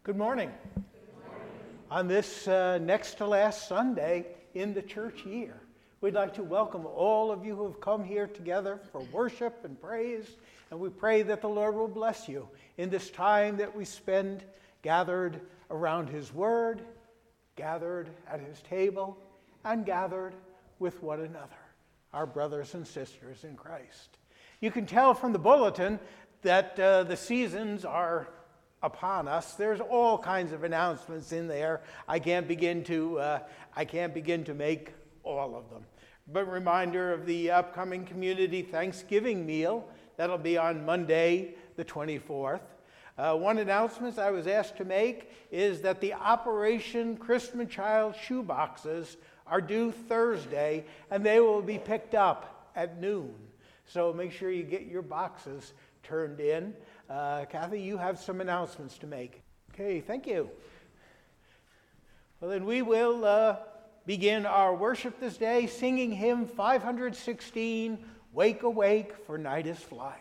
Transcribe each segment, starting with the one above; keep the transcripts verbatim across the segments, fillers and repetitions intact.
Good morning. Good morning. On this uh, next to last Sunday in the church year, we'd like to welcome all of you who have come here together for worship and praise, and we pray that the Lord will bless you in this time that we spend gathered around His Word, gathered at His table, and gathered with one another, our brothers and sisters in Christ. You can tell from the bulletin that uh, the seasons are upon us. There's all kinds of announcements in there. I can't begin to uh, I can't begin to make all of them. But reminder of the upcoming community Thanksgiving meal that'll be on Monday the twenty-fourth. Uh, one announcement I was asked to make is that the Operation Christmas Child shoe boxes are due Thursday, and they will be picked up at noon. So make sure you get your boxes turned in. Uh, Kathy, you have some announcements to make. Okay, thank you. Well, then we will uh, begin our worship this day singing hymn five hundred sixteen, Wake Awake, for Night is Flying.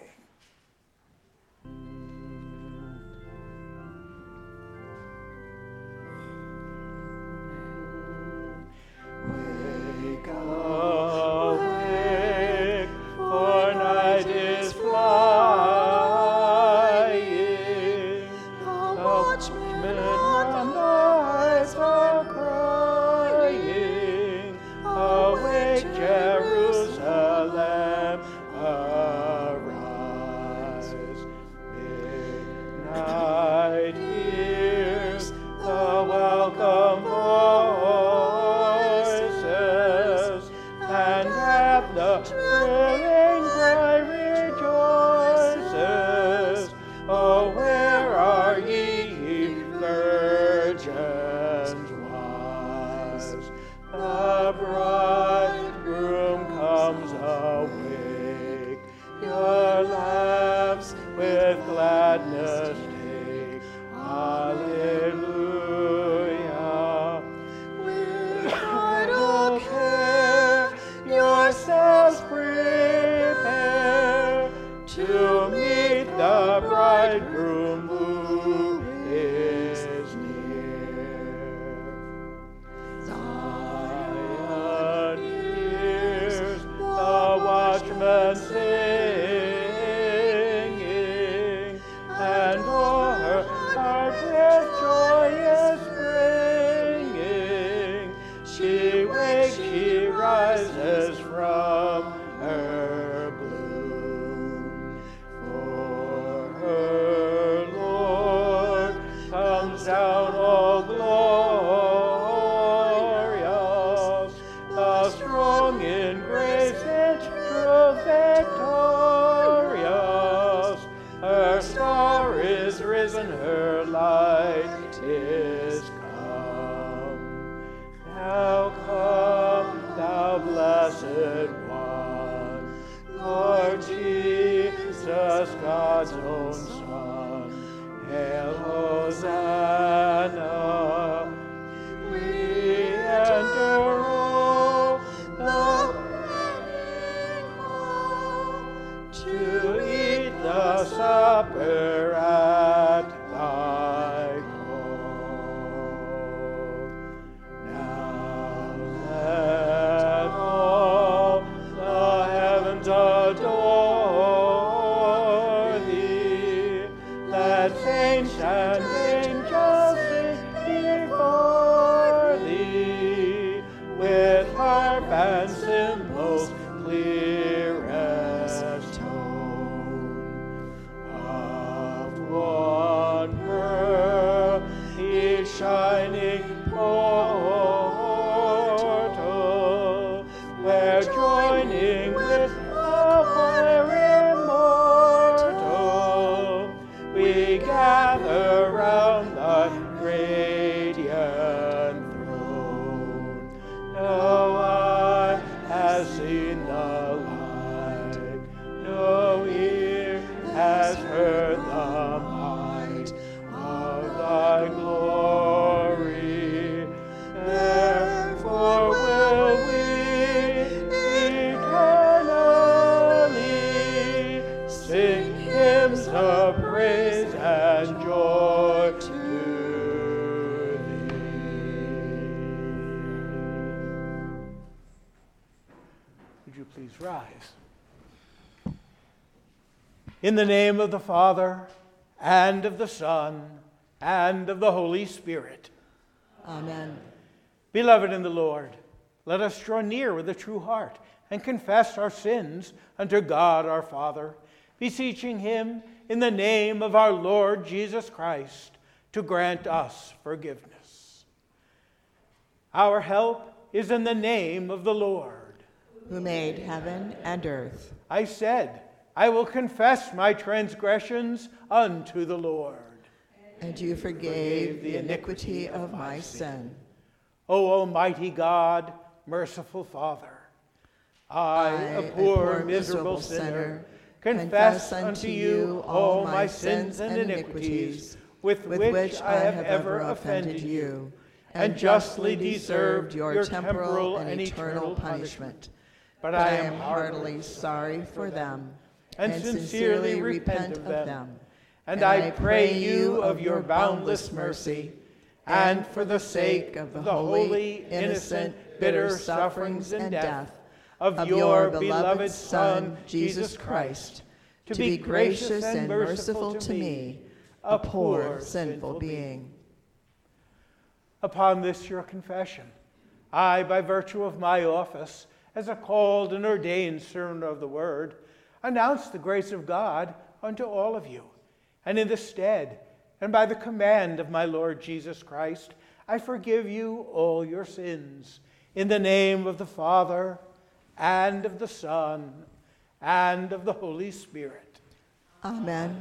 Wake awake, for night is flying. Sing hymns of praise and joy to Please rise. In the name of the Father, and of the Son, and of the Holy Spirit. Amen. Beloved in the Lord, let us draw near with a true heart and confess our sins unto God our Father, beseeching him in the name of our Lord Jesus Christ to grant us forgiveness. Our help is in the name of the Lord, who made heaven and earth. I said, I will confess my transgressions unto the Lord. And you forgave the iniquity of my sin. O Almighty God, merciful Father, I, a poor, miserable sinner, confess unto you all my sins and iniquities with which I have ever offended you, and justly deserved your temporal and eternal punishment. But I am heartily sorry for them, and sincerely repent of them. And I pray you of your boundless mercy, and for the sake of the holy, innocent, bitter sufferings and death of your beloved Son, Jesus Christ, to be gracious and merciful to me, a poor, sinful being. Upon this your confession, I, by virtue of my office as a called and ordained servant of the word, announce the grace of God unto all of you. And in the stead, and by the command of my Lord Jesus Christ, I forgive you all your sins, in the name of the Father, and of the Son, and of the Holy Spirit. Amen.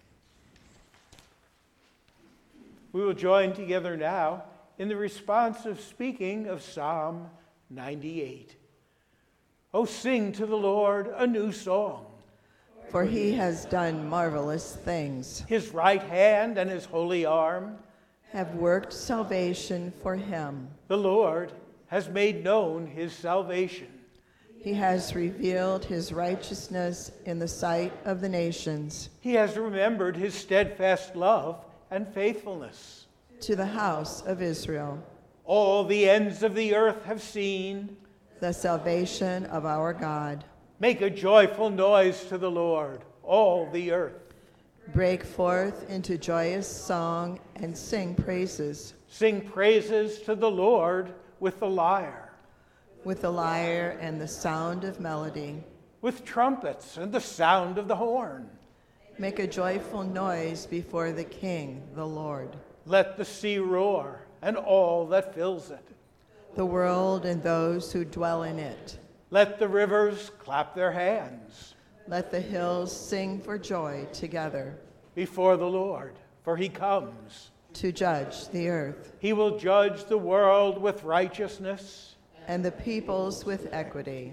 We will join together now in the responsive speaking of Psalm ninety-eight. Oh, sing to the Lord a new song. For he has done marvelous things. His right hand and his holy arm have worked salvation for him. The Lord has made known his salvation. He has revealed his righteousness in the sight of the nations. He has remembered his steadfast love and faithfulness to the house of Israel. All the ends of the earth have seen the salvation of our God. Make a joyful noise to the Lord, all the earth. Break forth into joyous song and sing praises. Sing praises to the Lord with the lyre. With the lyre and the sound of melody. With trumpets and the sound of the horn. Make a joyful noise before the King, the Lord. Let the sea roar and all that fills it. The world and those who dwell in it. Let the rivers clap their hands. Let the hills sing for joy together. Before the Lord, for he comes. To judge the earth. He will judge the world with righteousness. And the peoples with equity.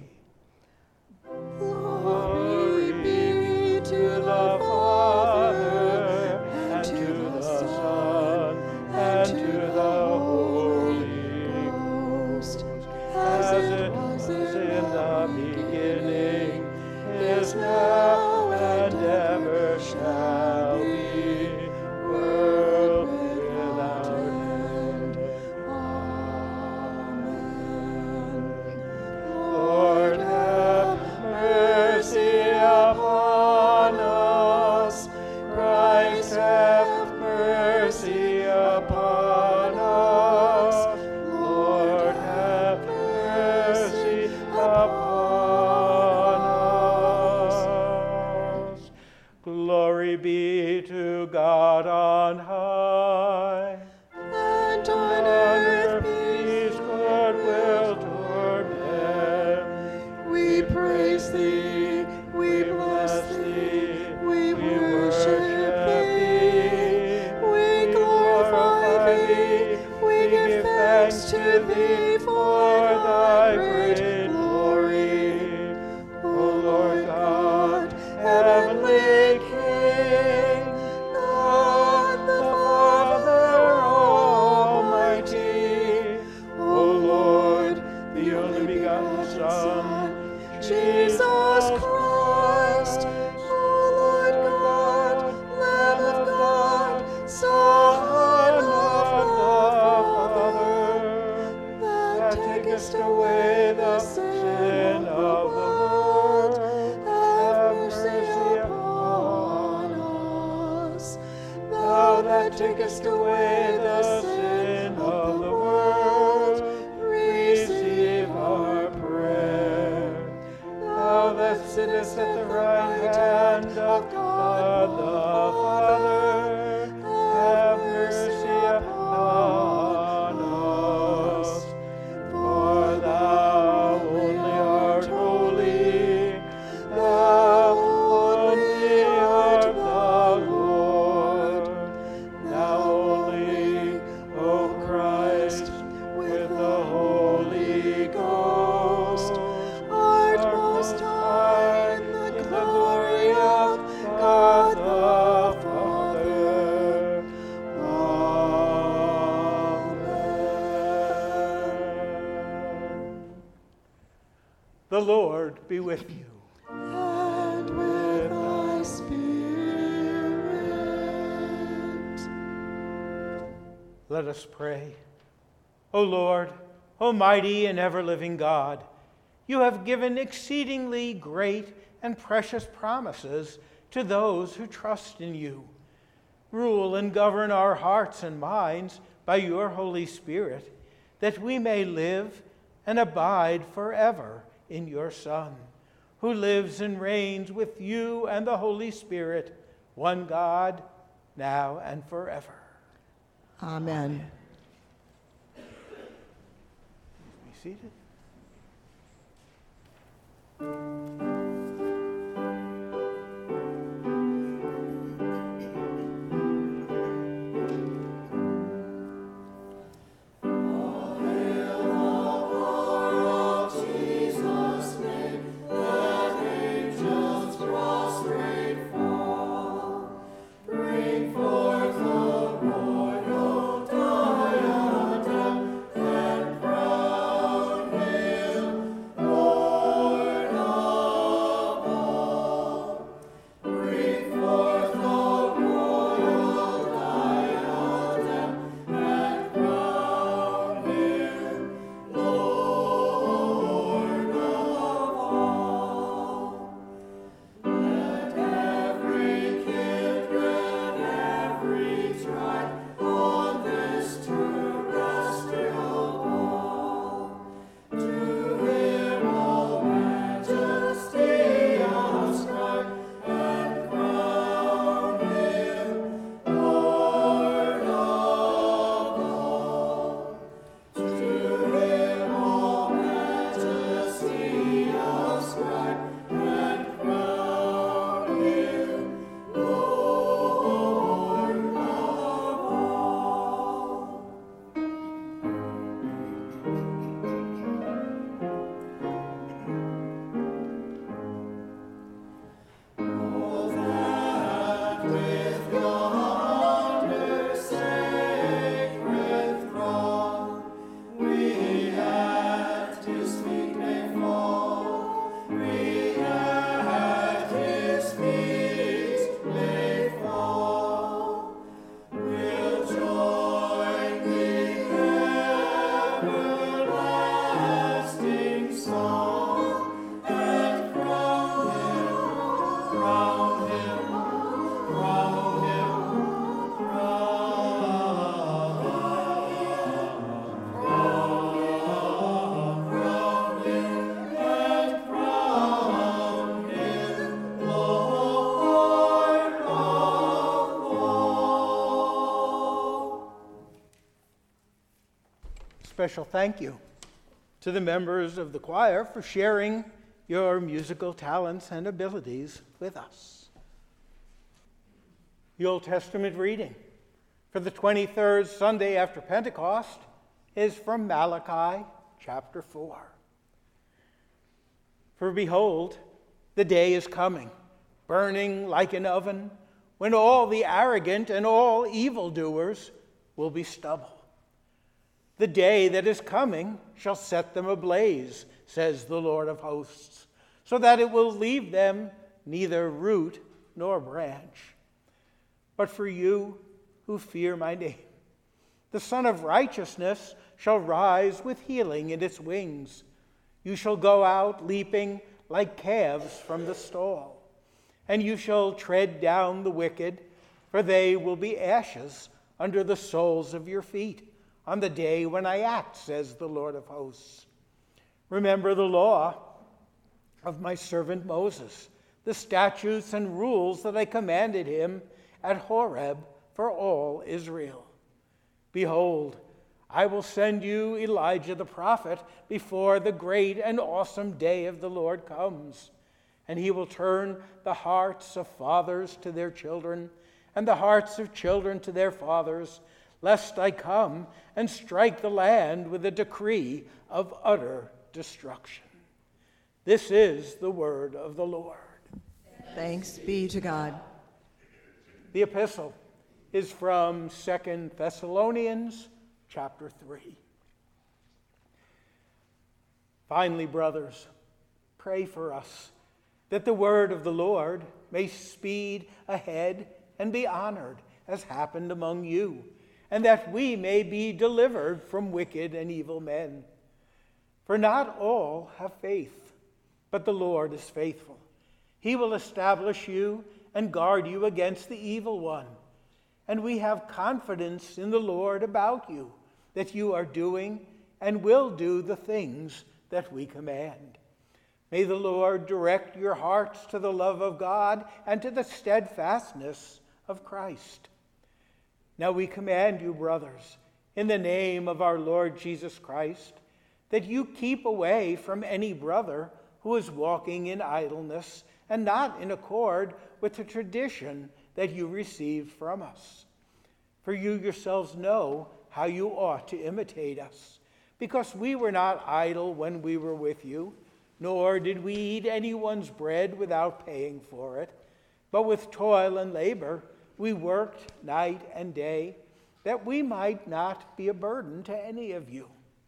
Glory be to the Father, and to the Son, and to the Holy Ghost, as it was in the beginning, is now, and ever shall be, world without end. Amen. Lord, have mercy upon us. Christ, have mercy upon us. Lord, have mercy upon us. Glory be to God on high. And on earth peace, goodwill toward men. we praise thee, we bless thee, we worship thee, we glorify thee, we give thanks to thee for thy great glory. O Lord God, heavenly King, God the Father that takest away the sin of the world, receive our prayer. Thou that sittest at the right hand of God the Father, have mercy upon us. For thou only art holy, thou only art the Lord, thou only, O Christ, with the Holy Ghost, art most high in the glory of God the Father. Amen. The Lord be with you. And with thy spirit. Let us pray. O Lord, almighty and ever-living God, you have given exceedingly great and precious promises to those who trust in you. Rule and govern our hearts and minds by your Holy Spirit, that we may live and abide forever in your Son, who lives and reigns with you and the Holy Spirit, one God, now and forever. Amen. Be seated. Special thank you to the members of the choir for sharing your musical talents and abilities with us. The Old Testament reading for the twenty-third Sunday after Pentecost is from Malachi chapter four. For behold, the day is coming, burning like an oven, when all the arrogant and all evildoers will be stubble. The day that is coming shall set them ablaze, says the Lord of hosts, so that it will leave them neither root nor branch. But for you who fear my name, the Son of Righteousness shall rise with healing in its wings. You shall go out leaping like calves from the stall, and you shall tread down the wicked, for they will be ashes under the soles of your feet on the day when I act, says the Lord of hosts. Remember the law of my servant Moses, the statutes and rules that I commanded him at Horeb for all Israel. Behold, I will send you Elijah the prophet before the great and awesome day of the Lord comes, and he will turn the hearts of fathers to their children and the hearts of children to their fathers, lest I come and strike the land with a decree of utter destruction. This is the word of the Lord. Thanks be to God. The epistle is from Second Thessalonians chapter three. Finally, brothers, pray for us that the word of the Lord may speed ahead and be honored, as happened among you, and that we may be delivered from wicked and evil men. For not all have faith, but the Lord is faithful. He will establish you and guard you against the evil one. And we have confidence in the Lord about you, that you are doing and will do the things that we command. May the Lord direct your hearts to the love of God and to the steadfastness of Christ. Now we command you, brothers, in the name of our Lord Jesus Christ, that you keep away from any brother who is walking in idleness and not in accord with the tradition that you received from us. For you yourselves know how you ought to imitate us, because we were not idle when we were with you, nor did we eat anyone's bread without paying for it, but with toil and labor we worked night and day, that we might not be a burden to any of you.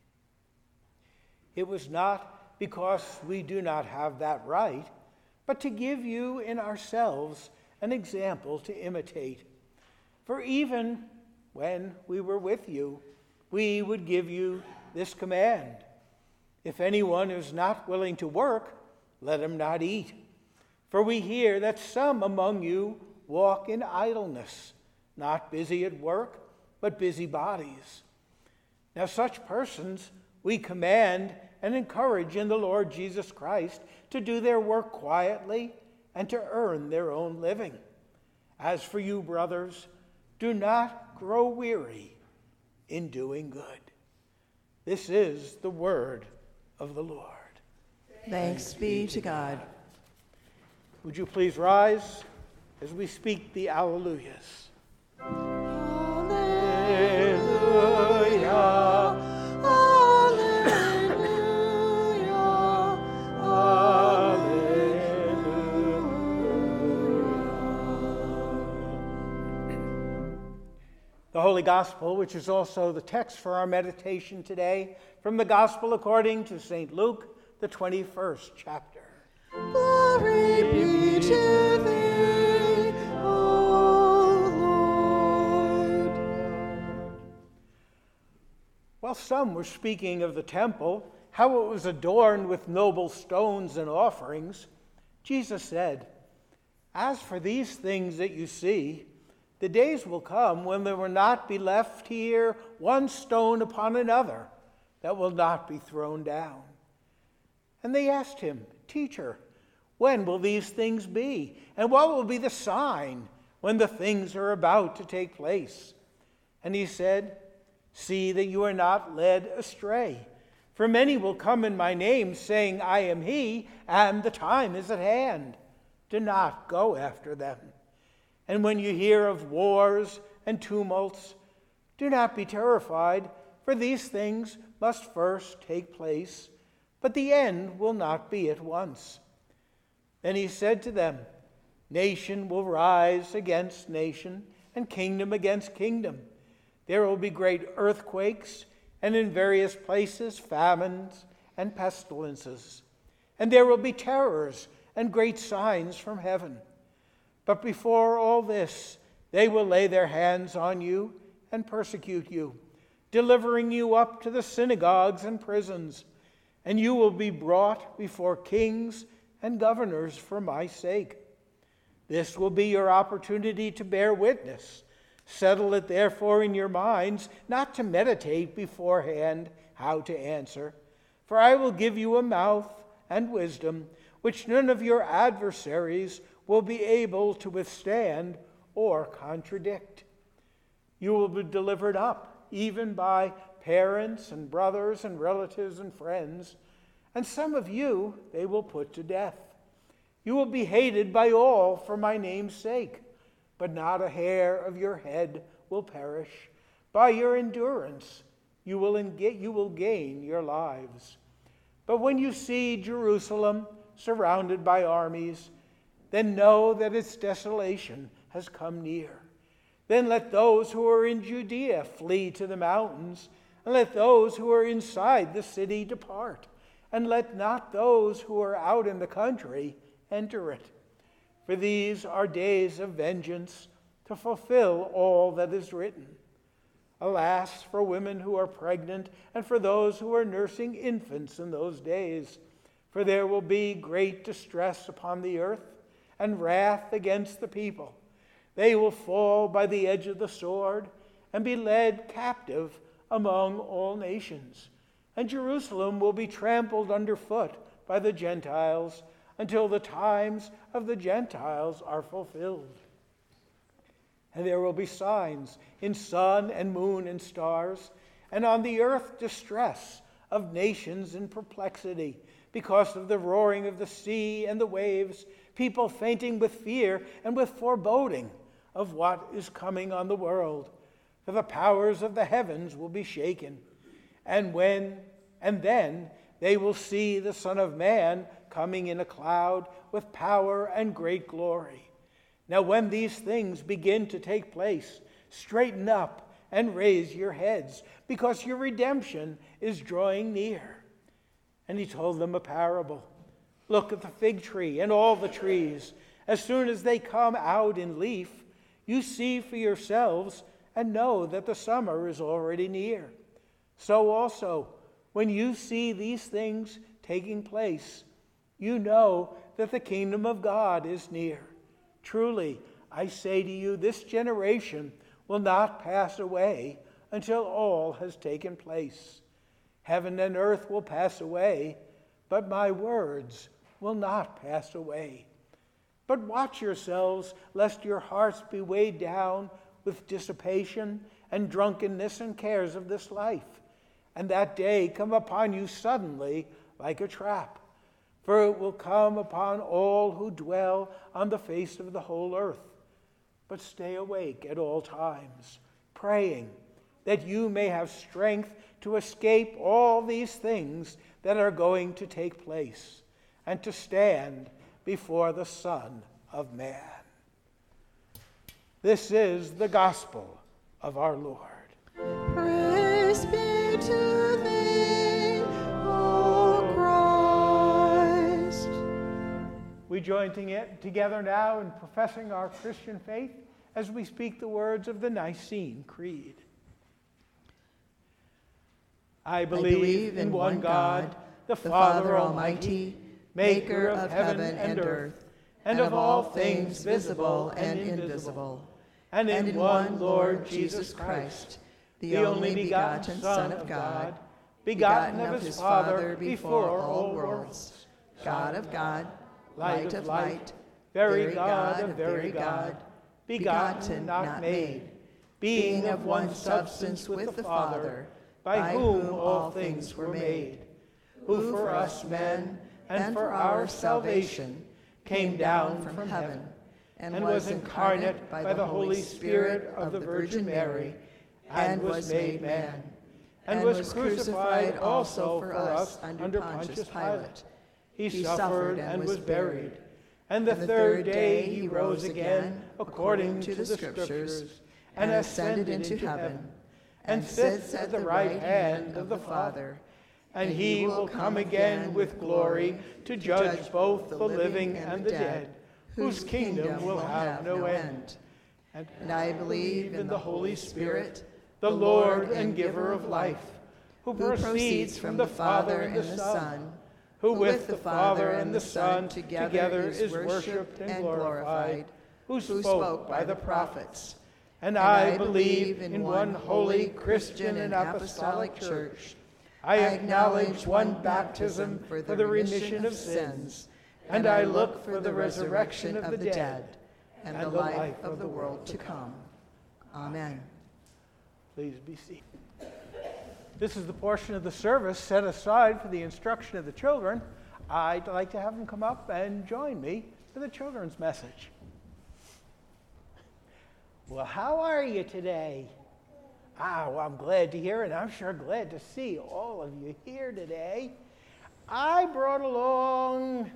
It was not because we do not have that right, but to give you in ourselves an example to imitate. For even when we were with you, we would give you this command: if anyone is not willing to work, let him not eat. For we hear that some among you walk in idleness, not busy at work, but busy bodies. Now such persons we command and encourage in the Lord Jesus Christ to do their work quietly and to earn their own living. As for you, brothers, do not grow weary in doing good. This is the word of the Lord. Thanks be to God. Would you please rise as we speak the Alleluias? Alleluia, alleluia, alleluia. The Holy Gospel, which is also the text for our meditation today, from the Gospel according to Saint Luke, the twenty-first chapter. Glory be to thee, O Lord. While some were speaking of the temple, how it was adorned with noble stones and offerings, Jesus said, "As for these things that you see, the days will come when there will not be left here one stone upon another that will not be thrown down." And they asked him, "Teacher, when will these things be? And what will be the sign when the things are about to take place?" And he said, "See that you are not led astray. For many will come in my name, saying, 'I am he,' and the time is at hand. Do not go after them. And when you hear of wars and tumults, do not be terrified, for these things must first take place, but the end will not be at once." Then he said to them, "Nation will rise against nation, and kingdom against kingdom. There will be great earthquakes, and in various places famines and pestilences. And there will be terrors and great signs from heaven. But before all this, they will lay their hands on you and persecute you, delivering you up to the synagogues and prisons, and you will be brought before kings and governors for my sake. This will be your opportunity to bear witness. Settle it therefore in your minds, not to meditate beforehand how to answer. For I will give you a mouth and wisdom, which none of your adversaries will be able to withstand or contradict. You will be delivered up, even by parents and brothers and relatives and friends, and some of you they will put to death. You will be hated by all for my name's sake, but not a hair of your head will perish. By your endurance you will, enga- you will gain your lives. But when you see Jerusalem surrounded by armies, then know that its desolation has come near. Then let those who are in Judea flee to the mountains, and let those who are inside the city depart, and let not those who are out in the country enter it. For these are days of vengeance, to fulfill all that is written. Alas, for women who are pregnant, and for those who are nursing infants in those days. For there will be great distress upon the earth, and wrath against the people. They will fall by the edge of the sword, and be led captive among all nations. And Jerusalem will be trampled underfoot by the Gentiles, until the times of the Gentiles are fulfilled. And there will be signs in sun and moon and stars, and on the earth distress of nations in perplexity, because of the roaring of the sea and the waves, people fainting with fear and with foreboding of what is coming on the world. For the powers of the heavens will be shaken. And when, and then they will see the Son of Man coming in a cloud with power and great glory. Now when these things begin to take place, straighten up and raise your heads, because your redemption is drawing near. And he told them a parable. Look at the fig tree and all the trees. As soon as they come out in leaf, you see for yourselves and know that the summer is already near. So also, when you see these things taking place, you know that the kingdom of God is near. Truly, I say to you, this generation will not pass away until all has taken place. Heaven and earth will pass away, but my words will not pass away. But watch yourselves, lest your hearts be weighed down with dissipation and drunkenness and cares of this life, and that day come upon you suddenly like a trap. For it will come upon all who dwell on the face of the whole earth. But stay awake at all times, praying that you may have strength to escape all these things that are going to take place, and to stand before the Son of Man. This is the gospel of our Lord. Praise be to thee, O Christ. We join together now in professing our Christian faith as we speak the words of the Nicene Creed. I believe, I believe in one God, the Father Almighty, maker of heaven and earth, and of all things visible and invisible, and in one Lord Jesus Christ, the only begotten Son of God, begotten of his Father before all worlds, God of God, light of light, very God of very God, begotten, not made, being of one substance with the Father, by whom all things were made, who for us men and for our salvation came down from heaven, and was incarnate by the Holy Spirit of the Virgin Mary, and was made man, and was crucified also for us under Pontius Pilate. He suffered and was buried, and the third day he rose again according to the Scriptures, and ascended into heaven, and sits at the right hand of the Father. And he will come again with glory to judge both the living and the dead, whose kingdom will have no end. And I believe in the Holy Spirit, the Lord and giver of life, who proceeds from the Father and the Son, who with the Father and the Son together is worshipped and glorified, who who spoke by the prophets. And I believe in one holy Christian and apostolic church. I acknowledge one baptism for the remission of sins, and I look for the resurrection of the dead and the life of the world to come. Amen. Please be seated. This is the portion of the service set aside for the instruction of the children. I'd like to have them come up and join me for the children's message. Well, how are you today? Ah, well, I'm glad to hear it. I'm sure glad to see all of you here today. I brought along...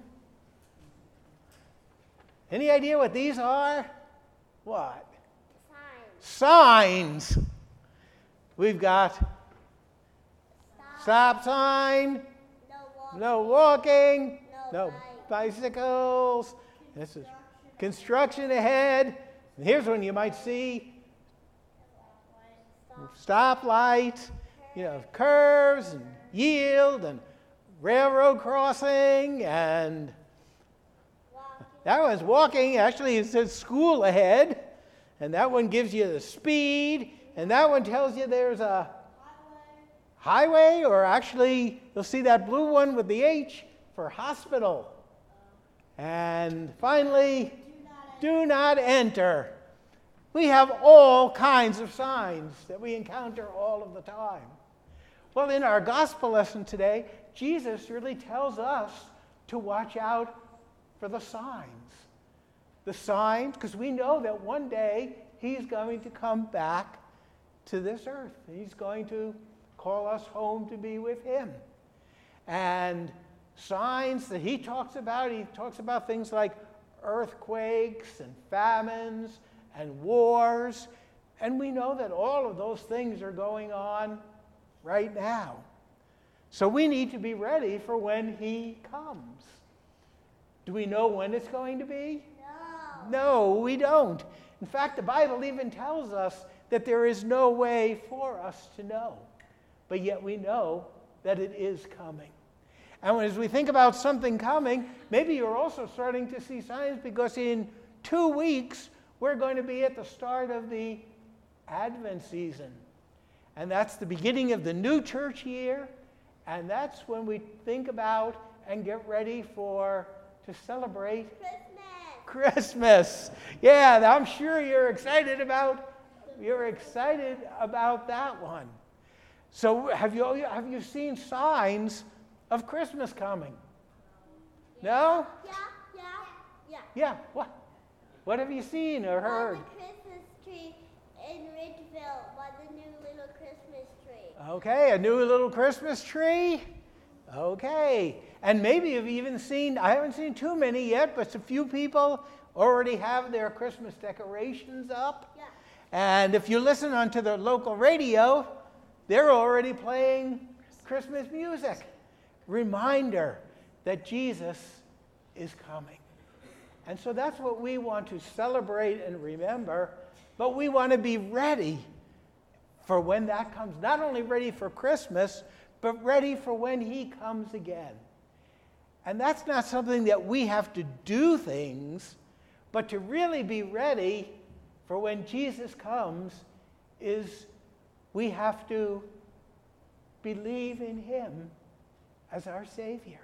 Any idea what these are? What? Signs. Signs. We've got stop, stop sign, no walking, no, walking, no, no bicycles. This is construction ahead. And here's one you might see. Stoplight, you know, curves and yield and railroad crossing, and that one's walking. Actually, it says school ahead, and that one gives you the speed, and that one tells you there's a highway, highway or actually, you'll see that blue one with the H for hospital. And finally, do not enter. We have all kinds of signs that we encounter all of the time. Well, in our gospel lesson today, Jesus really tells us to watch out for the signs. The signs, because we know that one day he's going to come back to this earth. He's going to call us home to be with him. And signs that he talks about, he talks about things like earthquakes and famines and wars. And we know that all of those things are going on right now. So we need to be ready for when he comes. Do we know when it's going to be? No. No, we don't. In fact, the Bible even tells us that there is no way for us to know. But yet we know that it is coming. And as we think about something coming, maybe you're also starting to see signs, because in two weeks, we're going to be at the start of the Advent season. And that's the beginning of the new church year. And that's when we think about and get ready for to celebrate Christmas. Christmas. Yeah, I'm sure you're excited about you're excited about that one. So have you have you seen signs of Christmas coming? No? Yeah, yeah, yeah. Yeah, what? What have you seen or heard? On the Christmas tree in Ridgeville, by the new little Christmas tree. Okay, a new little Christmas tree. Okay. And maybe you've even seen, I haven't seen too many yet, but a few people already have their Christmas decorations up. Yeah. And if you listen onto the local radio, they're already playing Christmas music. Reminder that Jesus is coming. And so that's what we want to celebrate and remember, but we want to be ready for when that comes. Not only ready for Christmas, but ready for when he comes again. And that's not something that we have to do things, but to really be ready for when Jesus comes is we have to believe in him as our Savior.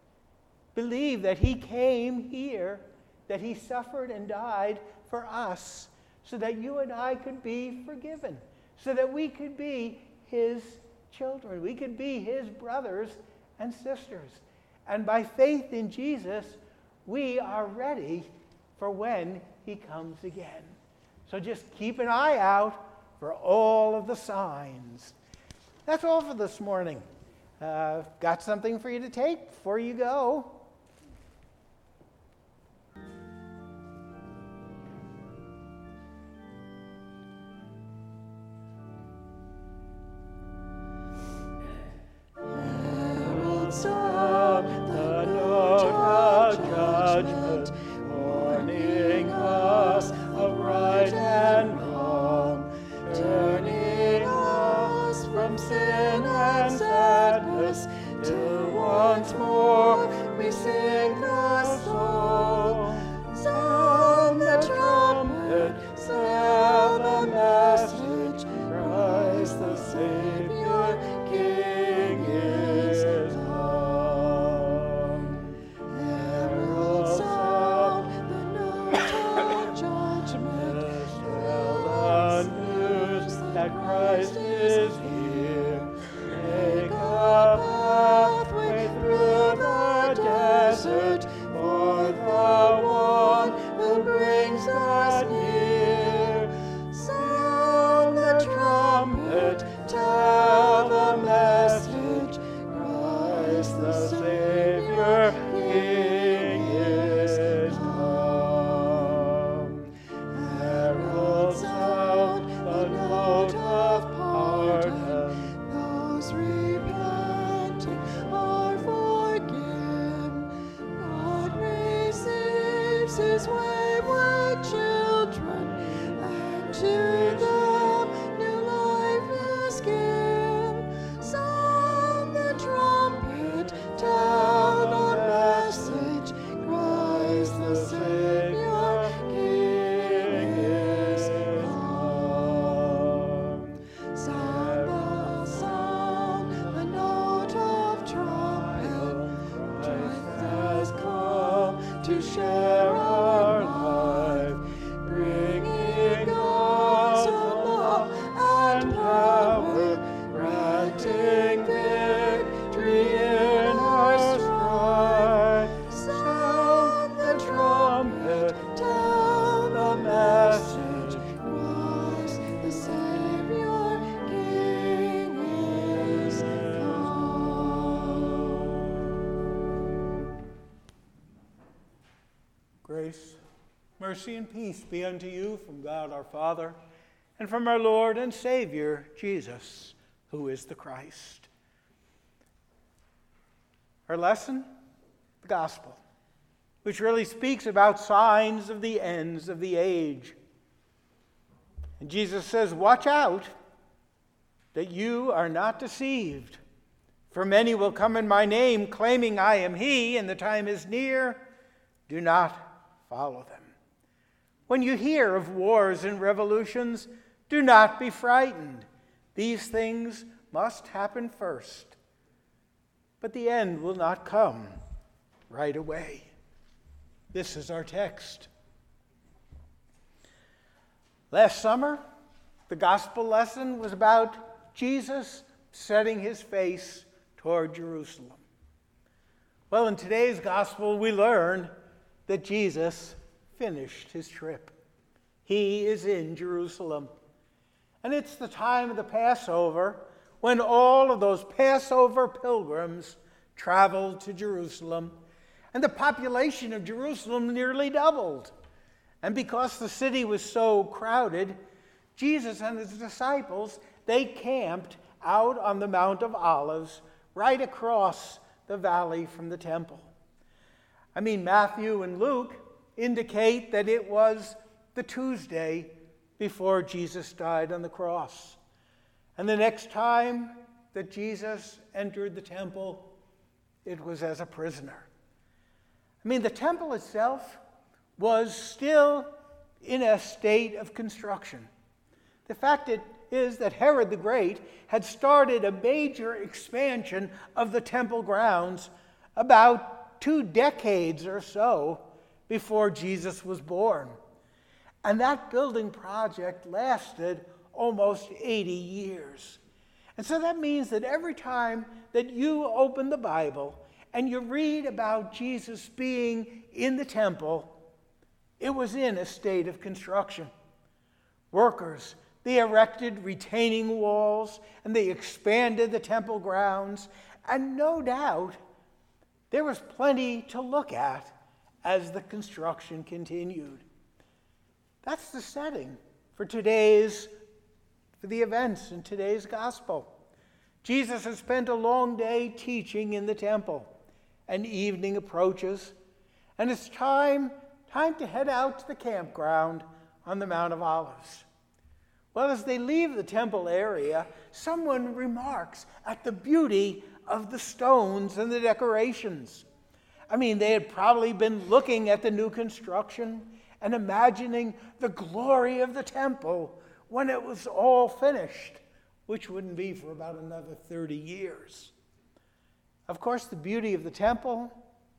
Believe that he came here, that he suffered and died for us so that you and I could be forgiven, so that we could be his children. We could be his brothers and sisters. And by faith in Jesus, we are ready for when he comes again. So just keep an eye out for all of the signs. That's all for this morning. Uh, got something for you to take before you go. Sin and sadness, till once more we that Christ is here. Make a pathway through the desert for the one who brings us near. Sound the trumpet, tell the message, Christ the Savior, King is come. Herald sound the note of pardon, those repenting are forgiven. God receives his wayward children, and to them new life is given. Sound the trumpet, tell the message, Christ the Savior, King is come. Sound the sound, the note of trumpet, Christ has come to share our life, bringing us love and power, granting victory in our strife. Sound the trumpet, tell the message, Christ the Savior, King is come. Grace, mercy, and peace be unto you from God our Father, and from our Lord and Savior, Jesus, who is the Christ. Our lesson, the gospel, which really speaks about signs of the ends of the age. And Jesus says, watch out that you are not deceived. For many will come in my name, claiming I am he, and the time is near. Do not follow them. When you hear of wars and revolutions, do not be frightened. These things must happen first. But the end will not come right away. This is our text. Last summer, the gospel lesson was about Jesus setting his face toward Jerusalem. Well, in today's gospel, we learn that Jesus finished his trip. He is in Jerusalem. And it's the time of the Passover when all of those Passover pilgrims traveled to Jerusalem. And the population of Jerusalem nearly doubled. And because the city was so crowded, Jesus and his disciples, they camped out on the Mount of Olives right across the valley from the temple. I mean, Matthew and Luke indicate that it was the Tuesday before Jesus died on the cross. And the next time that Jesus entered the temple, it was as a prisoner. I mean, the temple itself was still in a state of construction. The fact it is that Herod the Great had started a major expansion of the temple grounds about two decades or so before Jesus was born. And that building project lasted almost eighty years. And so that means that every time that you open the Bible and you read about Jesus being in the temple, it was in a state of construction. Workers, they erected retaining walls and they expanded the temple grounds. And no doubt, there was plenty to look at as the construction continued. That's the setting for today's, for the events in today's gospel. Jesus has spent a long day teaching in the temple, and evening approaches, and it's time, time to head out to the campground on the Mount of Olives. Well, as they leave the temple area, someone remarks at the beauty of the stones and the decorations. I mean, they had probably been looking at the new construction and imagining the glory of the temple when it was all finished, which wouldn't be for about another thirty years. Of course, the beauty of the temple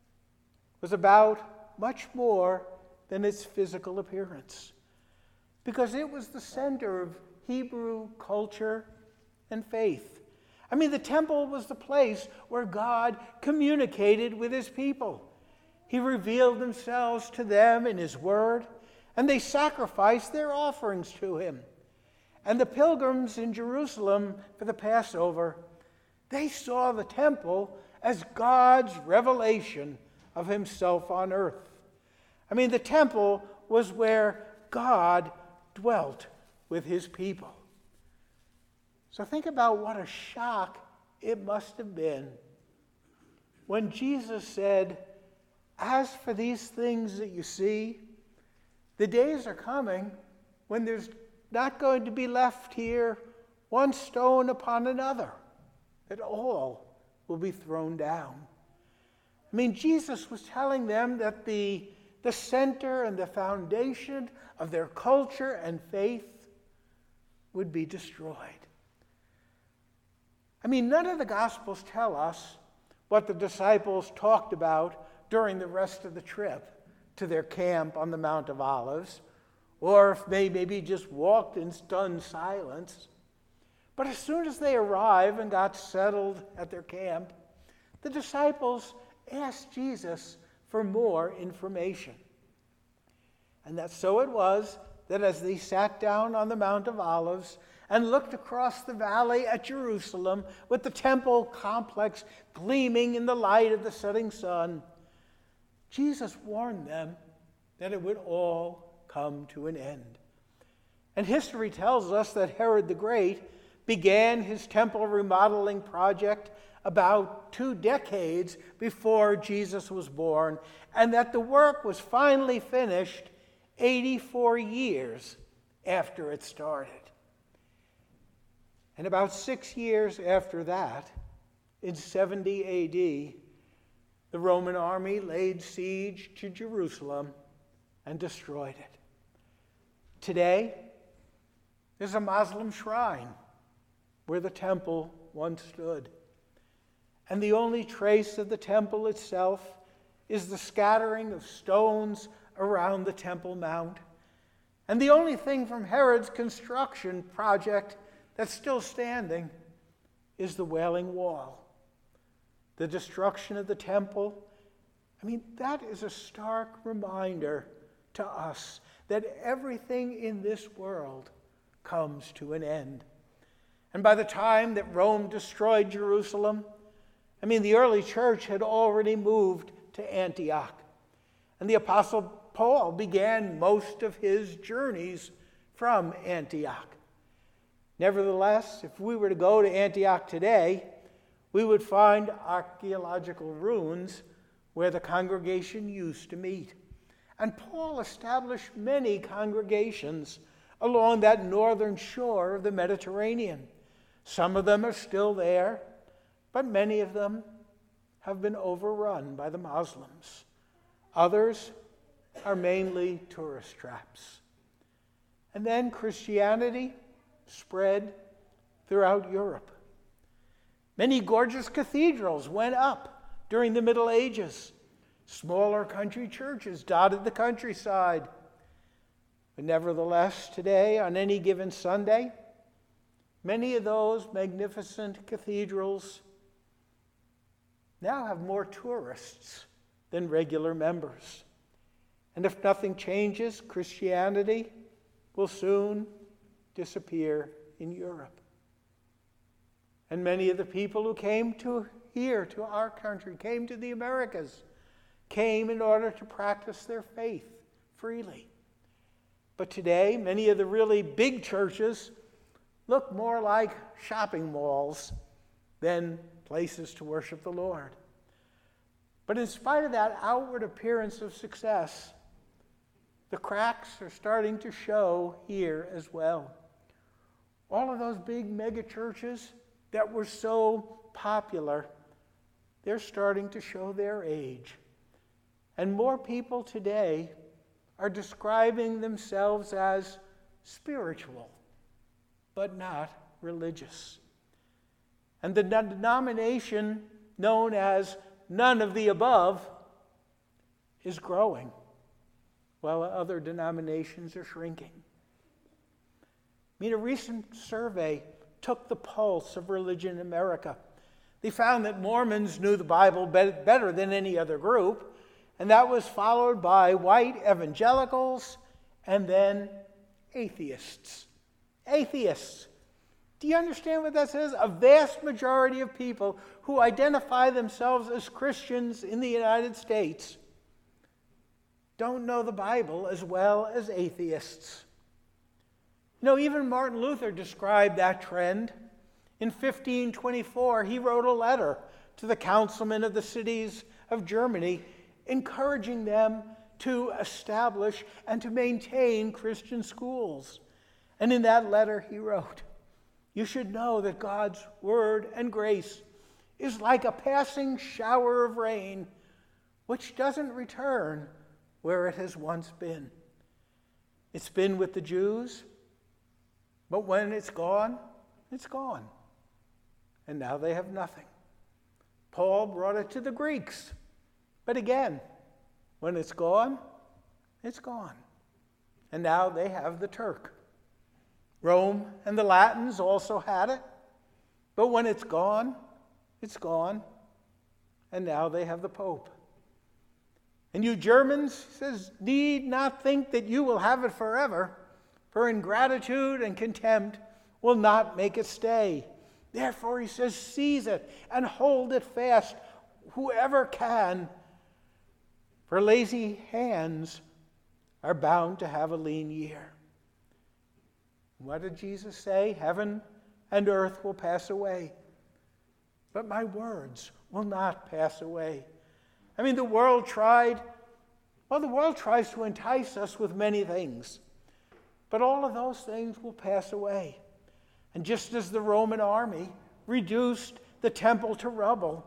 was about much more than its physical appearance, because it was the center of Hebrew culture and faith. I mean, the temple was the place where God communicated with his people. He revealed himself to them in his word, and they sacrificed their offerings to him. And the pilgrims in Jerusalem for the Passover, they saw the temple as God's revelation of himself on earth. I mean, the temple was where God dwelt with his people. So think about what a shock it must have been when Jesus said, "As for these things that you see, the days are coming when there's not going to be left here one stone upon another, that all will be thrown down." I mean, Jesus was telling them that the, the center and the foundation of their culture and faith would be destroyed. I mean, none of the Gospels tell us what the disciples talked about during the rest of the trip to their camp on the Mount of Olives, or if they maybe just walked in stunned silence. But as soon as they arrived and got settled at their camp, the disciples asked Jesus for more information. And that so it was that as they sat down on the Mount of Olives and looked across the valley at Jerusalem with the temple complex gleaming in the light of the setting sun, Jesus warned them that it would all come to an end. And history tells us that Herod the Great began his temple remodeling project about two decades before Jesus was born, and that the work was finally finished eighty-four years after it started. And about six years after that, in seventy A D, the Roman army laid siege to Jerusalem and destroyed it. Today, there's a Muslim shrine where the temple once stood. And the only trace of the temple itself is the scattering of stones around the Temple Mount. And the only thing from Herod's construction project that's still standing is the Wailing Wall. The destruction of the temple, I mean, that is a stark reminder to us that everything in this world comes to an end. And by the time that Rome destroyed Jerusalem, I mean, the early church had already moved to Antioch. And the Apostle Paul began most of his journeys from Antioch. Nevertheless, if we were to go to Antioch today, we would find archaeological ruins where the congregation used to meet. And Paul established many congregations along that northern shore of the Mediterranean. Some of them are still there, but many of them have been overrun by the Muslims. Others are mainly tourist traps. And then Christianity spread throughout Europe. Many gorgeous cathedrals went up during the Middle Ages. Smaller country churches dotted the countryside. But nevertheless, today, on any given Sunday, many of those magnificent cathedrals now have more tourists than regular members. And if nothing changes, Christianity will soon disappear in Europe. And many of the people who came to here, to our country, came to the Americas, came in order to practice their faith freely. But today, many of the really big churches look more like shopping malls than places to worship the Lord. But in spite of that outward appearance of success, the cracks are starting to show here as well. All of those big mega churches that were so popular, they're starting to show their age. And more people today are describing themselves as spiritual, but not religious. And the denomination known as none of the above is growing, while other denominations are shrinking. mean, a recent survey took the pulse of religion in America. They found that Mormons knew the Bible be- better than any other group, and that was followed by white evangelicals and then atheists. Atheists. Do you understand what that says? A vast majority of people who identify themselves as Christians in the United States don't know the Bible as well as atheists. You know, even Martin Luther described that trend. In fifteen twenty-four, he wrote a letter to the councilmen of the cities of Germany, encouraging them to establish and to maintain Christian schools. And in that letter, he wrote, "You should know that God's word and grace is like a passing shower of rain, which doesn't return where it has once been. It's been with the Jews, but when it's gone, it's gone. And now they have nothing. Paul brought it to the Greeks, but again, when it's gone, it's gone. And now they have the Turk. Rome and the Latins also had it, but when it's gone, it's gone. And now they have the Pope. And you Germans, says, need not think that you will have it forever, for ingratitude and contempt will not make it stay. Therefore, he says, seize it and hold it fast, whoever can, for lazy hands are bound to have a lean year." What did Jesus say? Heaven and earth will pass away, but my words will not pass away. I mean, the world tried, well, the world tries to entice us with many things, but all of those things will pass away. And just as the Roman army reduced the temple to rubble,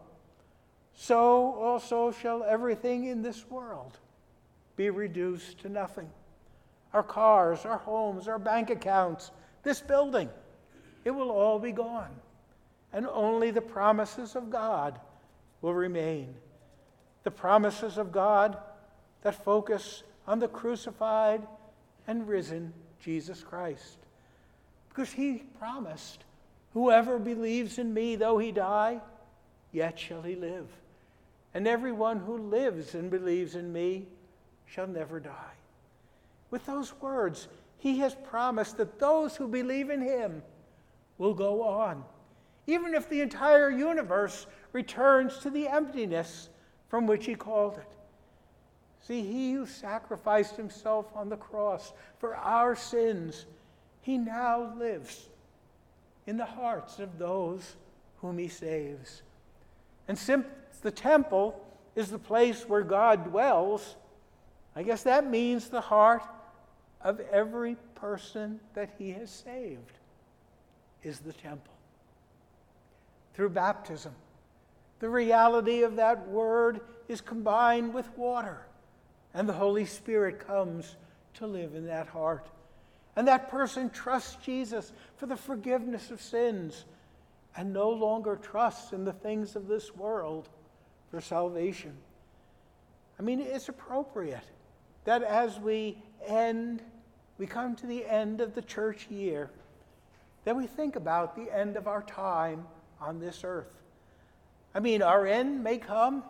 so also shall everything in this world be reduced to nothing. Our cars, our homes, our bank accounts, this building, it will all be gone. And only the promises of God will remain. The promises of God that focus on the crucified and risen Jesus Christ. Because he promised, whoever believes in me, though he die, yet shall he live. And everyone who lives and believes in me shall never die. With those words, he has promised that those who believe in him will go on, even if the entire universe returns to the emptiness from which he called it. See, he who sacrificed himself on the cross for our sins, he now lives in the hearts of those whom he saves. And since the temple is the place where God dwells, I guess that means the heart of every person that he has saved is the temple. Through baptism, the reality of that word is combined with water, and the Holy Spirit comes to live in that heart. And that person trusts Jesus for the forgiveness of sins and no longer trusts in the things of this world for salvation. I mean, it's appropriate that as we end, we come to the end of the church year, that we think about the end of our time on this earth. I mean, our end may come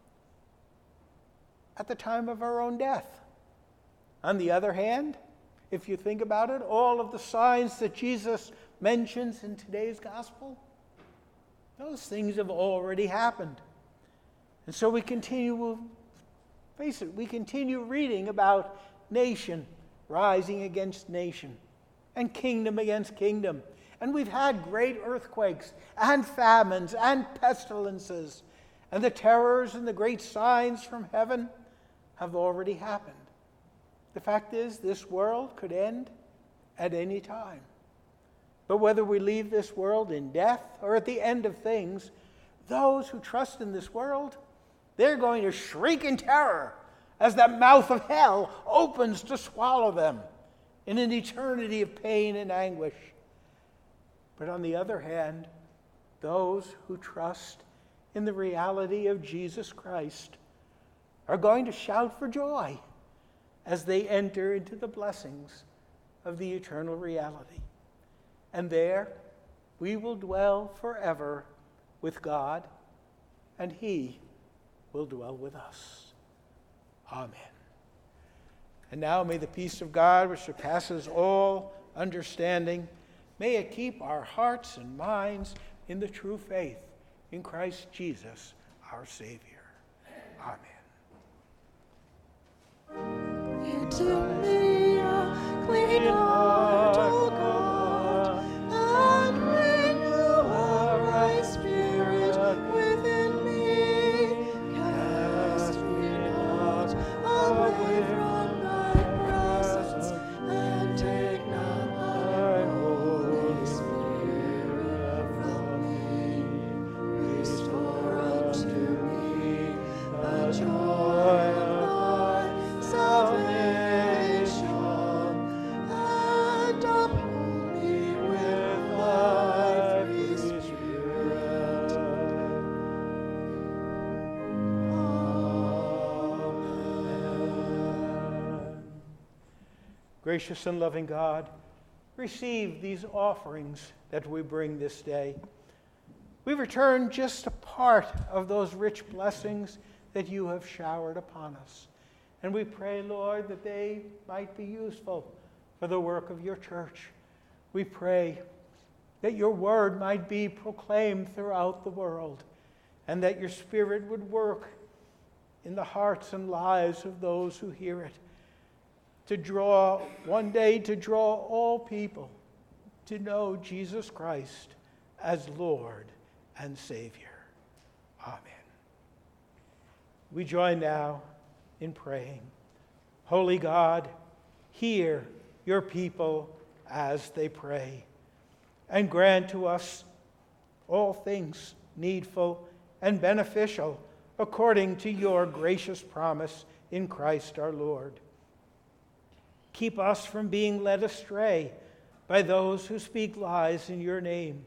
at the time of our own death. On the other hand, if you think about it, all of the signs that Jesus mentions in today's gospel, those things have already happened. And so we continue, face it, we continue reading about nation rising against nation and kingdom against kingdom. And we've had great earthquakes and famines and pestilences, and the terrors and the great signs from heaven have already happened. The fact is, this world could end at any time. But whether we leave this world in death or at the end of things, those who trust in this world, they're going to shriek in terror as that mouth of hell opens to swallow them in an eternity of pain and anguish. But on the other hand, those who trust in the reality of Jesus Christ are going to shout for joy as they enter into the blessings of the eternal reality. and there we will dwell forever with God, and he will dwell with us. Amen. And now may the peace of God, which surpasses all understanding, may it keep our hearts and minds in the true faith in Christ Jesus, our Savior. Amen. Give me a clean heart, O God, and renew a right spirit within me. Cast me not away from thy presence, and take not thy Holy Spirit from me. Restore unto me the joy of thy salvation, and uphold me with thy free Spirit. Amen. Gracious and loving God, receive these offerings that we bring this day. We return just a part of those rich blessings that you have showered upon us. And we pray, Lord, that they might be useful for the work of your church. We pray that your word might be proclaimed throughout the world, and that your Spirit would work in the hearts and lives of those who hear it, to draw, one day to draw all people to know Jesus Christ as Lord and Savior. Amen. We join now in praying. Holy God, hear your people as they pray, and grant to us all things needful and beneficial according to your gracious promise in Christ our Lord. Keep us from being led astray by those who speak lies in your name.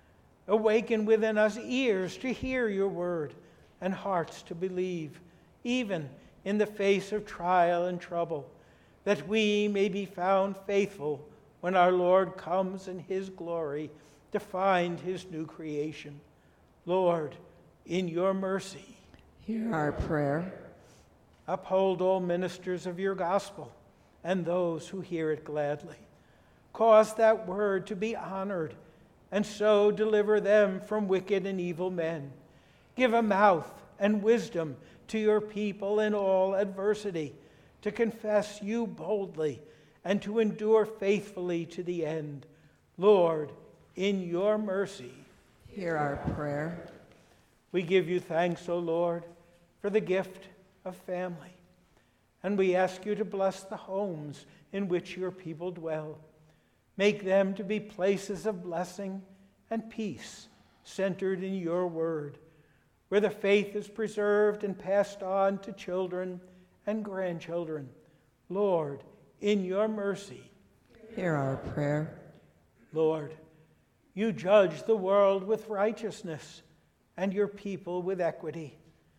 Awaken within us ears to hear your word and hearts to believe, even in the face of trial and trouble, that we may be found faithful when our Lord comes in his glory to find his new creation. Lord, in your mercy, Hear our prayer. Uphold all ministers of your gospel and those who hear it gladly. Cause that word to be honored, and so deliver them from wicked and evil men. Give a mouth and wisdom to your people in all adversity, to confess you boldly and to endure faithfully to the end. Lord, in your mercy, Hear our prayer. we give you thanks, O Lord, for the gift of family. And we ask you to bless the homes in which your people dwell. Make them to be places of blessing and peace, centered in your word, where the faith is preserved and passed on to children and grandchildren. Lord, in your mercy, Hear our prayer. Lord, you judge the world with righteousness and your people with equity.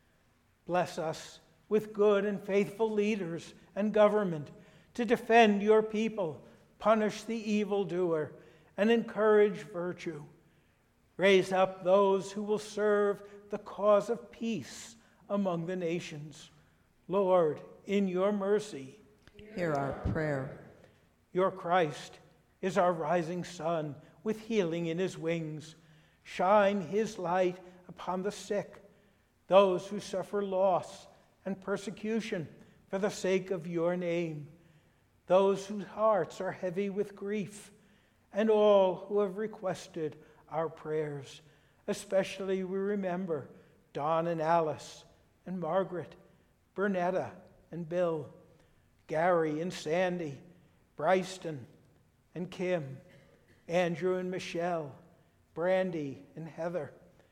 Bless us with good and faithful leaders and government to defend your people, punish the evildoer, and encourage virtue. Raise up those who will serve the cause of peace among the nations. Lord, in your mercy, Hear our prayer. your Christ is our rising sun with healing in his wings. Shine his light upon the sick, those who suffer loss and persecution for the sake of your name, those whose hearts are heavy with grief, and all who have requested our prayers. Especially we remember Don and Alice and Margaret, Bernetta and Bill, Gary and Sandy, Bryston and Kim, Andrew and Michelle, Brandy and Heather,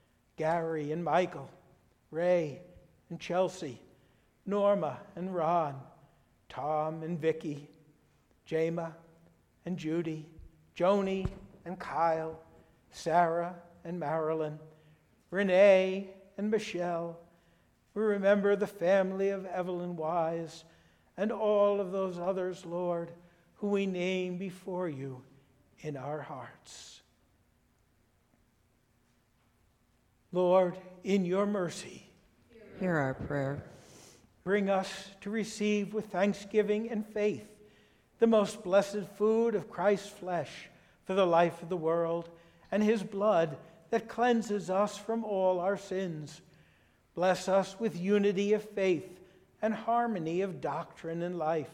Gary and Michael, Ray and Chelsea, Norma and Ron, Tom and Vicky, Jama and Judy, Joni and Kyle, Sarah and Marilyn, Renee and Michelle. We remember the family of Evelyn Wise and all of those others, Lord, who we name before you in our hearts. Lord, in your mercy, hear our prayer. Bring us to receive with thanksgiving and faith the most blessed food of Christ's flesh for the life of the world, and his blood that cleanses us from all our sins. Bless us with unity of faith and harmony of doctrine and life.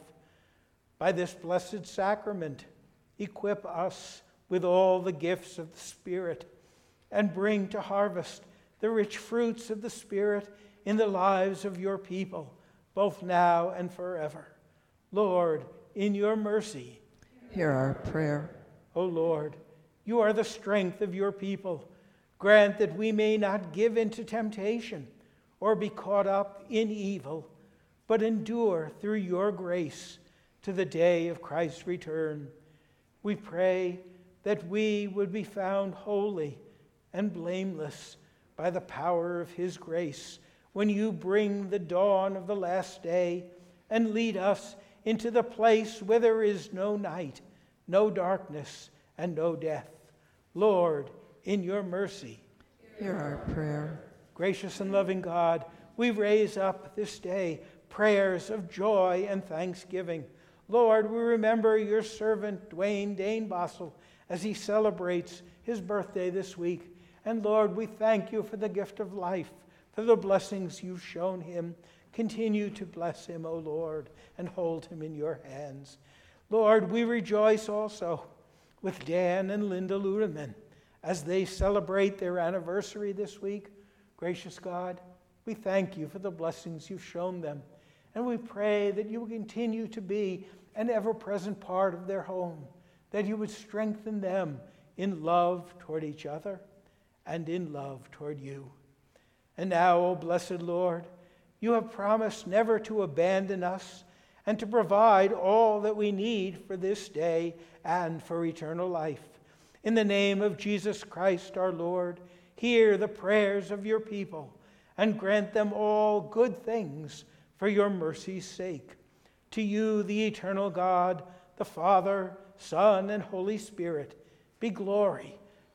By this blessed sacrament, equip us with all the gifts of the Spirit, and bring to harvest the rich fruits of the Spirit in the lives of your people, both now and forever. Lord, in your mercy, hear our prayer. O Lord, you are the strength of your people. Grant that we may not give into temptation or be caught up in evil, but endure through your grace to the day of Christ's return. We pray that we would be found holy and blameless by the power of his grace when you bring the dawn of the last day and lead us into the place where there is no night, no darkness, and no death. Lord, in your mercy, hear our prayer. Gracious and loving God, we raise up this day prayers of joy and thanksgiving. Lord, we remember your servant Dwayne Dane Bossel as he celebrates his birthday this week. And Lord, we thank you for the gift of life, for the blessings you've shown him. Continue to bless him, O Lord, and hold him in your hands. Lord, we rejoice also with Dan and Linda Ludeman as they celebrate their anniversary this week. Gracious God, we thank you for the blessings you've shown them. And we pray that you will continue to be an ever-present part of their home, that you would strengthen them in love toward each other and in love toward you. And now, O blessed Lord, you have promised never to abandon us and to provide all that we need for this day and for eternal life. In the name of Jesus Christ our Lord, hear the prayers of your people and grant them all good things for your mercy's sake. To you, the eternal God, the Father, Son, and Holy Spirit, be glory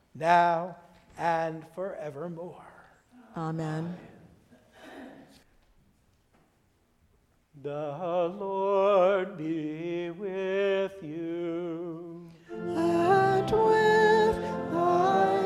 now and forevermore. Amen. The Lord be with you. And with thy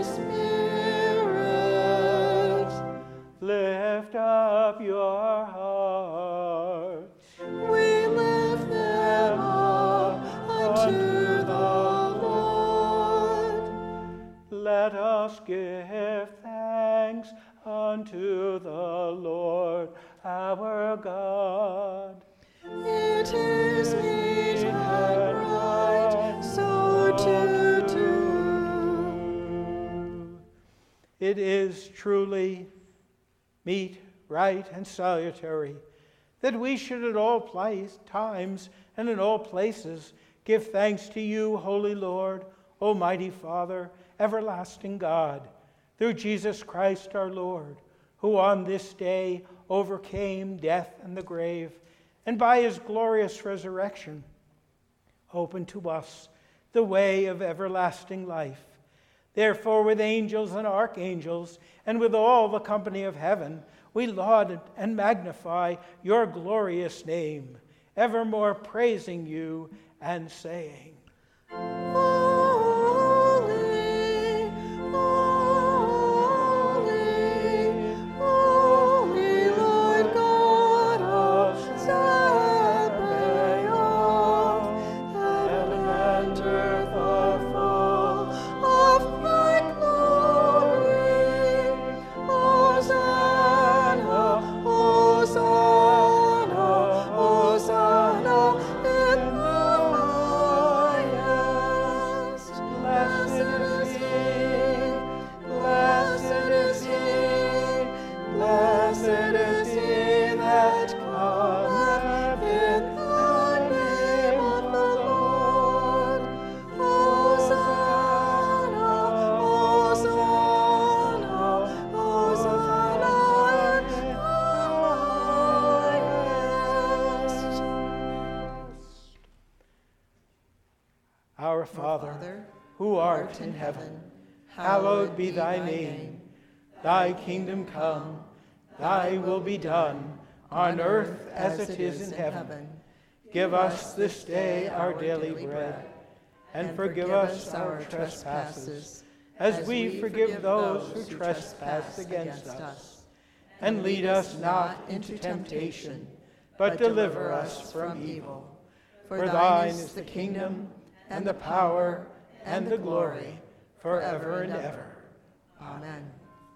spirit. Lift up your hearts. We lift them up unto the Lord. Let us give thanks unto the Lord our God. It is meet and right so to do. It is truly meet, right, and salutary that we should at all place, times and in all places give thanks to you, Holy Lord, Almighty Father, everlasting God, through Jesus Christ our Lord, who on this day overcame death and the grave, and by his glorious resurrection opened to us the way of everlasting life. Therefore, with angels and archangels, and with all the company of heaven, we laud and magnify your glorious name, evermore praising you and saying, Holy, holy, holy Lord God of Sabaoth, heaven and earth are full of thy glory. Hosanna, Hosanna, Hosanna in the art in heaven, hallowed be thy name. Thy kingdom come, thy will be done, on earth as it is in heaven. Give us this day our daily bread, and forgive us our trespasses, as we forgive those who trespass against us. And lead us not into temptation, but deliver us from evil. For thine is the kingdom, and the power, and the glory, forever and ever. Amen.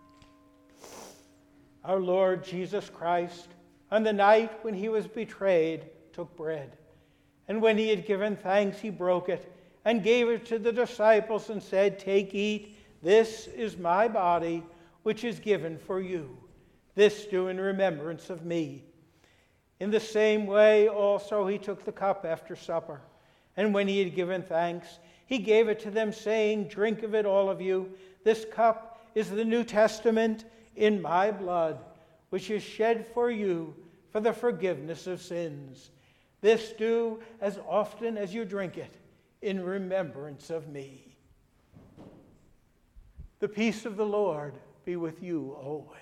Our Lord Jesus Christ, on the night when he was betrayed, took bread. And when he had given thanks, he broke it and gave it to the disciples and said, "Take, eat, this is my body, which is given for you. This do in remembrance of me." In the same way also he took the cup after supper. And when he had given thanks, he gave it to them, saying, "Drink of it, all of you. This cup is the New Testament in my blood, which is shed for you for the forgiveness of sins. This do as often as you drink it in remembrance of me." The peace of the Lord be with you always.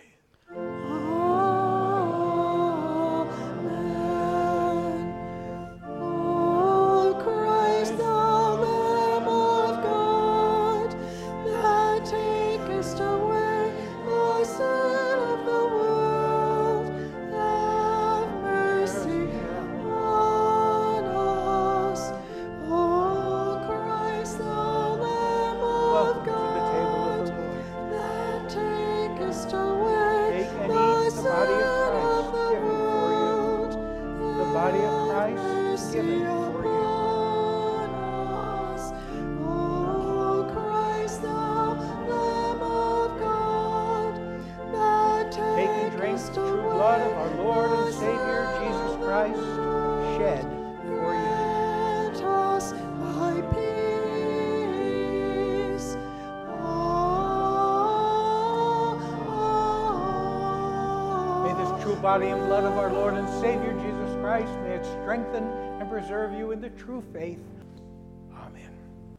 Body and blood of our Lord and Savior Jesus Christ, may it strengthen and preserve you in the true faith. Amen.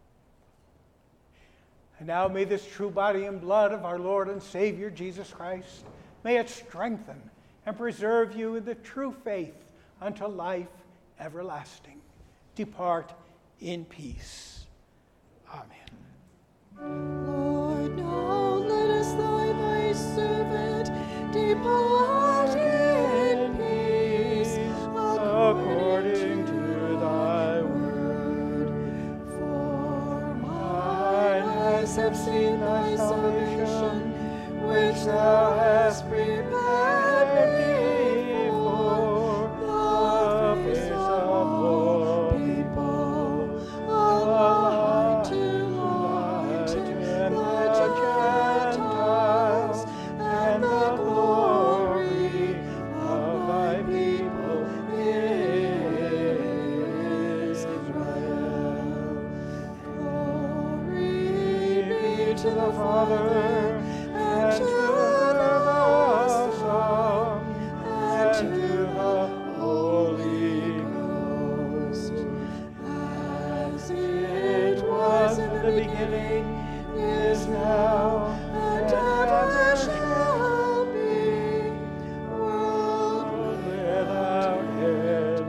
And now may this true body and blood of our Lord and Savior Jesus Christ, may it strengthen and preserve you in the true faith unto life everlasting. Depart in peace. Amen. Lord, now let us thy thy servant depart in peace, according to thy word. For mine eyes have seen thy salvation, which thou hast prepared before the face of all people, a light to lighten the Gentiles, and the glory of thy people Israel. Glory be to the Father, and to the Son, and to the Holy Ghost, as it was in the beginning, is now, and ever shall be, world without end.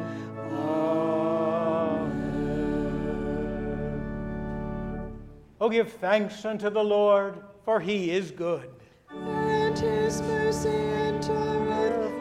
Amen. Oh, give thanks unto the Lord, for he is good. And his mercy endureth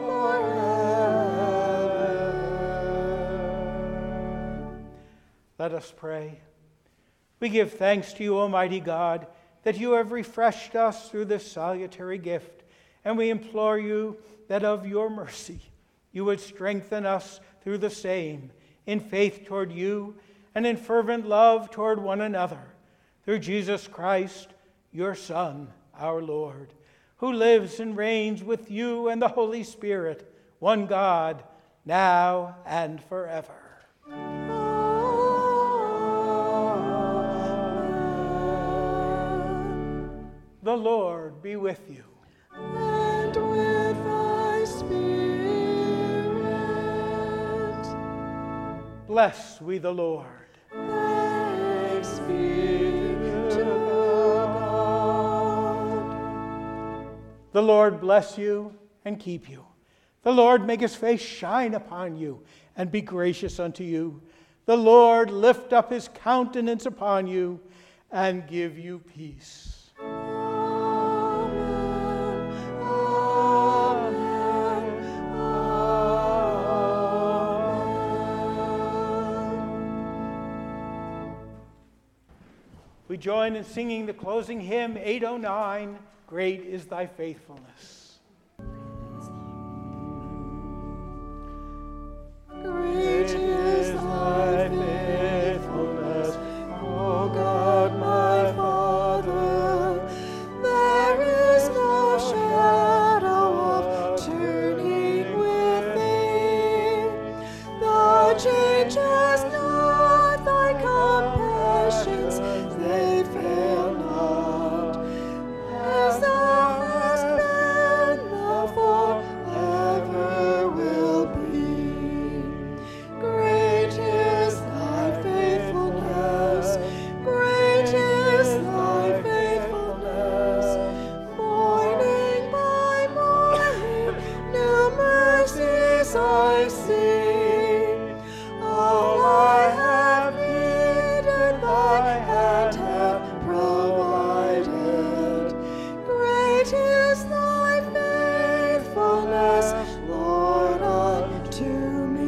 forever. Let us pray. We give thanks to you, Almighty God, that you have refreshed us through this salutary gift, and we implore you that of your mercy you would strengthen us through the same, in faith toward you and in fervent love toward one another, through Jesus Christ, your Son, our Lord, who lives and reigns with you and the Holy Spirit, one God, now and forever. The Lord be with you. And with thy spirit. Bless we the Lord. Thanks be to The Lord bless you and keep you. The Lord make his face shine upon you and be gracious unto you. The Lord lift up his countenance upon you and give you peace. Amen. Amen. Amen. We join in singing the closing hymn, eight oh nine, Great is Thy Faithfulness. Great is thy faithfulness, O God my Father. There is no shadow of turning with thee. Thou changest not, thy compassions, they fail not. As thou hast been, thou forever will be. Great is thy faithfulness, great is thy faithfulness. Morning by morning, new mercies I see. All I have needed, thy hand hath provided. Great is thy faithfulness, Lord, unto me.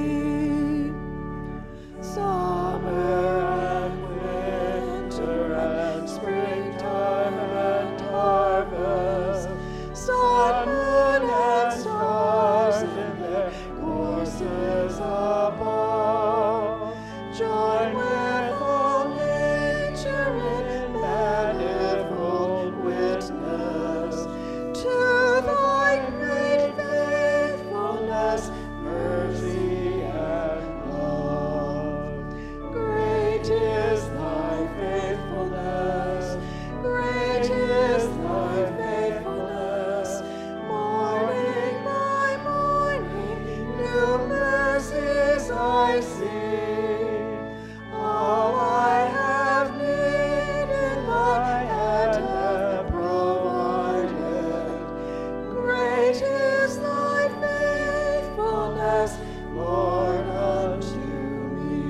Summer and winter and springtime and harvest, sun, moon, and stars in their courses above, join with all nature in manifold witness to thy great faithfulness, mercy, and love. Great is thy faithfulness, great is thy faithfulness. Morning by morning, new mercies I see. All I have needed, thy hand hath provided. Great is thy faithfulness, Lord, unto me.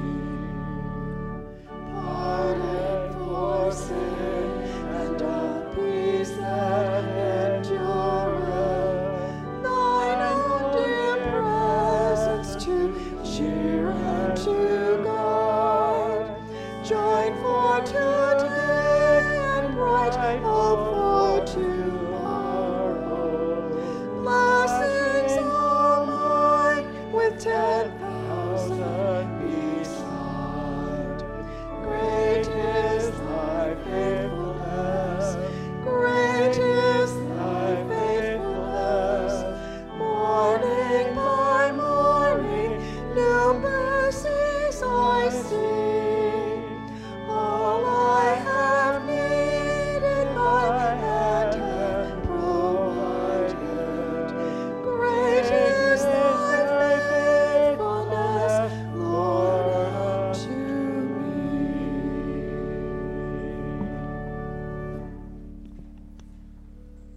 Pardon for sin and a peace that endureth. Thine own dear presence to cheer and to guide. Join for today and bright hope